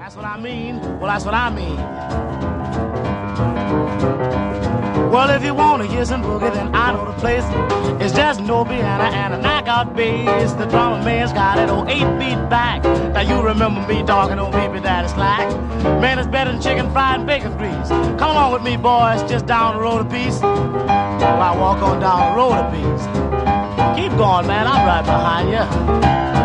That's what I mean. Well, that's what I mean. Well, if you want to hear some boogie, then I know the place. It's just no piano and a knockout bass. The drummer man's got it on 8-beat back. Now you remember me talking on Baby Daddy Slack. Man, it's better than chicken fried and bacon grease. Come along with me, boys, just down the road a piece. While I walk on down the road a piece. Keep going, man, I'm right behind you.